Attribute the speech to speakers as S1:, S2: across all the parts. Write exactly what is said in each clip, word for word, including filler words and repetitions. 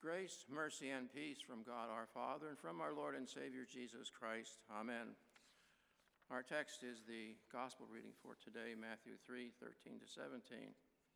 S1: Grace, mercy, and peace from God our Father and from our Lord and Savior Jesus Christ. Amen. Our text is the gospel reading for today, Matthew three, thirteen to seventeen.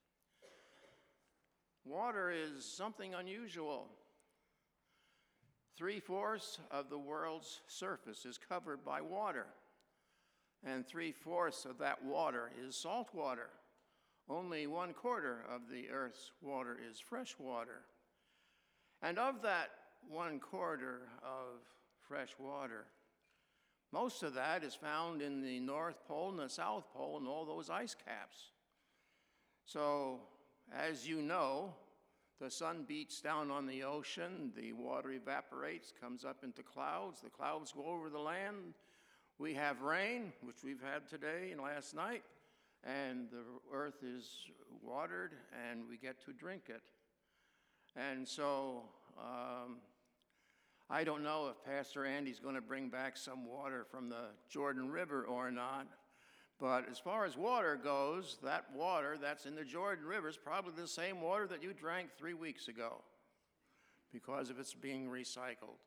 S1: Water is something unusual. Three-fourths of the world's surface is covered by water, and three-fourths of that water is salt water. Only one quarter of the earth's water is fresh water. And of that one quarter of fresh water, most of that is found in the North Pole and the South Pole and all those ice caps. So, as you know, the sun beats down on the ocean, the water evaporates, comes up into clouds, the clouds go over the land. We have rain, which we've had today and last night, and the earth is watered and we get to drink it. And so, um, I don't know if Pastor Andy's going to bring back some water from the Jordan River or not, but as far as water goes, that water that's in the Jordan River is probably the same water that you drank three weeks ago because of its being recycled.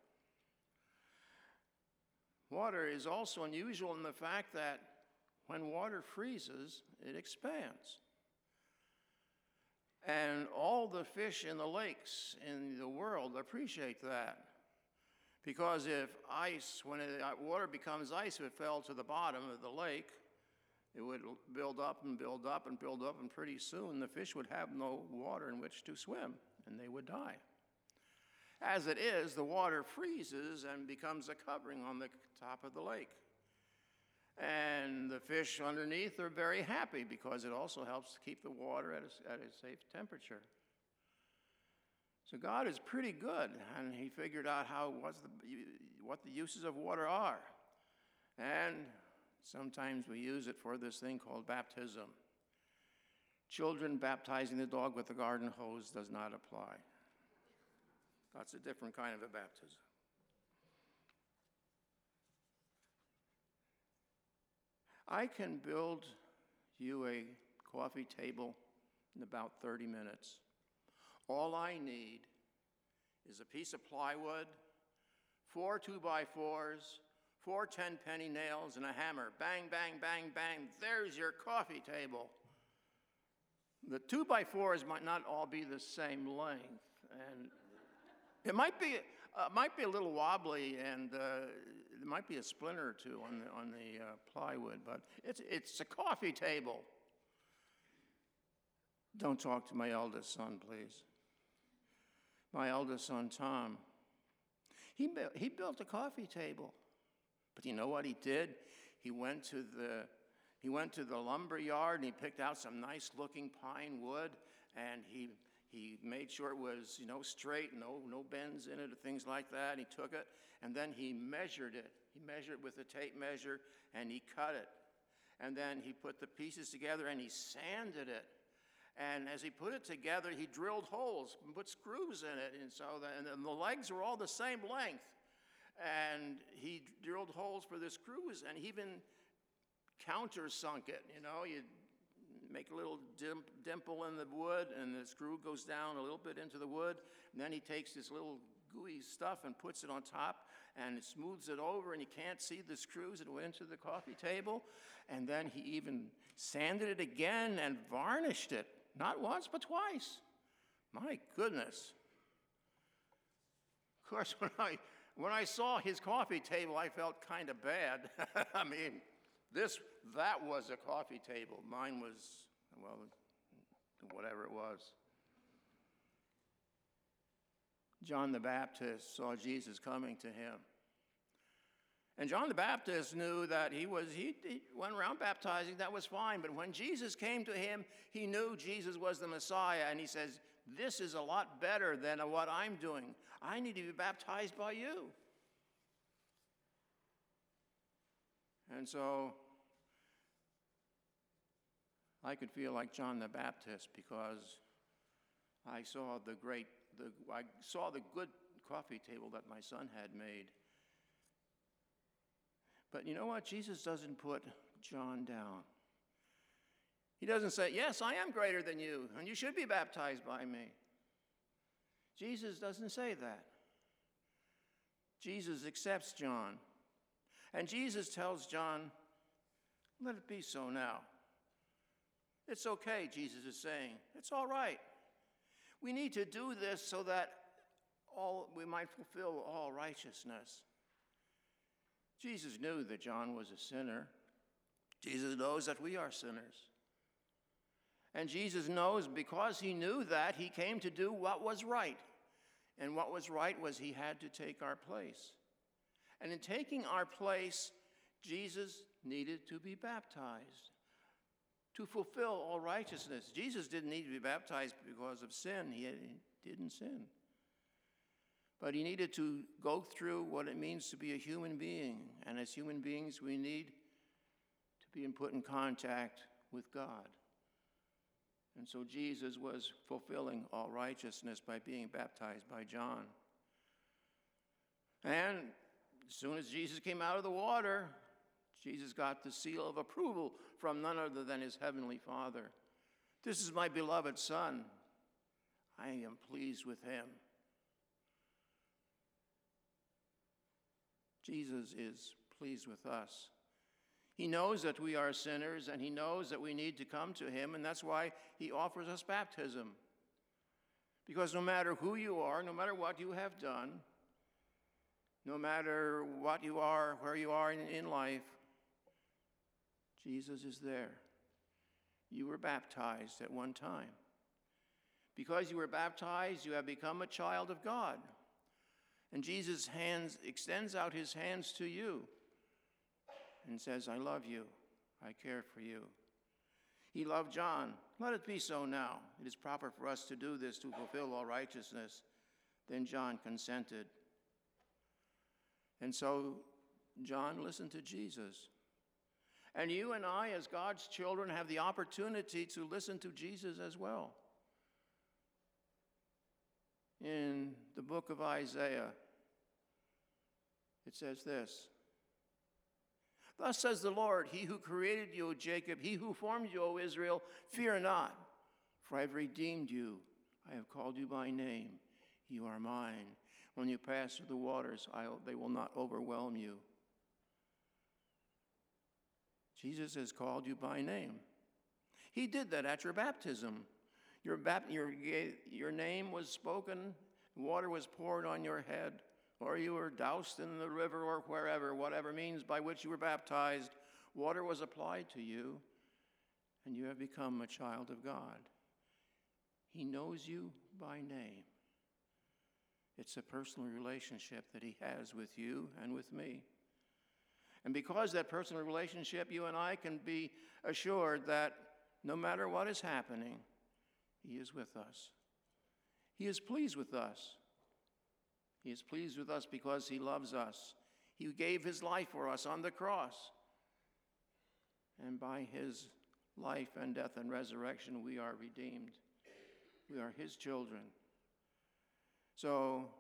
S1: Water is also unusual in the fact that when water freezes, it expands. And all the fish in the lakes in the world appreciate that. Because if ice, when it, water becomes ice, if it fell to the bottom of the lake, it would build up and build up and build up, and pretty soon the fish would have no water in which to swim, and they would die. As it is, the water freezes and becomes a covering on the top of the lake. And the fish underneath are very happy because it also helps to keep the water at a, at a safe temperature. So God is pretty good, and he figured out how what's the, what the uses of water are. And sometimes we use it for this thing called baptism. Children baptizing the dog with a garden hose does not apply. That's a different kind of a baptism. I can build you a coffee table in about thirty minutes. All I need is a piece of plywood, four two-by-fours, four ten-penny nails, and a hammer. Bang, bang, bang, bang. There's your coffee table. The two-by-fours might not all be the same length, and it might be uh, might be a little wobbly, and uh, there might be a splinter or two on the on the uh, plywood, but it's it's a coffee table. Don't talk to my eldest son, please. My eldest son, Tom, he built, he built a coffee table, but you know what he did? He went to the he went to the lumber yard and he picked out some nice-looking pine wood, and he. He made sure it was, you know, straight, no, no bends in it or things like that. He took it, and then he measured it. He measured it with a tape measure, and he cut it. And then he put the pieces together, and he sanded it. And as he put it together, he drilled holes and put screws in it. And so the, and the legs were all the same length. And he drilled holes for the screws, and he even countersunk it, you know. You make a little dim- dimple in the wood, and the screw goes down a little bit into the wood, and then he takes this little gooey stuff and puts it on top, and it smooths it over, and you can't see the screws that went into the coffee table. And then he even sanded it again and varnished it, not once, but twice. My goodness. Of course, when I, when I saw his coffee table, I felt kind of bad. I mean, This, that was a coffee table. Mine was, well, whatever it was. John the Baptist saw Jesus coming to him. And John the Baptist knew that he was, he, he went around baptizing, that was fine. But when Jesus came to him, he knew Jesus was the Messiah. And he says, this is a lot better than what I'm doing. I need to be baptized by you. And so I could feel like John the Baptist because I saw the great, the, I saw the good coffee table that my son had made. But you know what? Jesus doesn't put John down. He doesn't say, yes, I am greater than you, and you should be baptized by me. Jesus doesn't say that. Jesus accepts John. And Jesus tells John, let it be so now. It's okay, Jesus is saying. It's all right. We need to do this so that all we might fulfill all righteousness. Jesus knew that John was a sinner. Jesus knows that we are sinners. And Jesus knows, because he knew that, he came to do what was right. And what was right was he had to take our place. And in taking our place, Jesus needed to be baptized to fulfill all righteousness. Jesus didn't need to be baptized because of sin. He didn't sin. But he needed to go through what it means to be a human being. And as human beings, we need to be put in contact with God. And so Jesus was fulfilling all righteousness by being baptized by John. And as soon as Jesus came out of the water, Jesus got the seal of approval from none other than his heavenly Father. This is my beloved Son. I am pleased with him. Jesus is pleased with us. He knows that we are sinners, and he knows that we need to come to him, and that's why he offers us baptism. Because no matter who you are, no matter what you have done, no matter what you are, where you are in, in life, Jesus is there. You were baptized at one time. Because you were baptized, you have become a child of God. And Jesus hands, extends out his hands to you and says, I love you. I care for you. He loved John. Let it be so now. It is proper for us to do this to fulfill all righteousness. Then John consented. And so John listened to Jesus. And you and I, as God's children, have the opportunity to listen to Jesus as well. In the book of Isaiah, it says this. Thus says the Lord, he who created you, O Jacob, he who formed you, O Israel, fear not, for I have redeemed you. I have called you by name. You are mine. When you pass through the waters, I'll, they will not overwhelm you. Jesus has called you by name. He did that at your baptism. Your, bap- your, your name was spoken, water was poured on your head, or you were doused in the river or wherever, whatever means by which you were baptized, water was applied to you, and you have become a child of God. He knows you by name. It's a personal relationship that he has with you and with me. And because that personal relationship, you and I can be assured that no matter what is happening, he is with us. He is pleased with us. He is pleased with us because he loves us. He gave his life for us on the cross. And by his life and death and resurrection, we are redeemed. We are his children. So,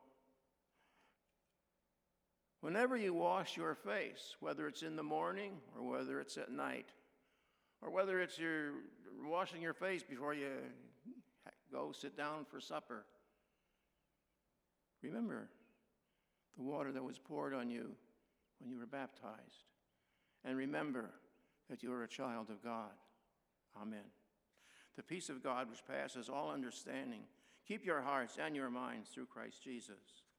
S1: whenever you wash your face, whether it's in the morning or whether it's at night, or whether it's you're washing your face before you go sit down for supper, remember the water that was poured on you when you were baptized. And remember that you are a child of God. Amen. The peace of God which passes all understanding, keep your hearts and your minds through Christ Jesus.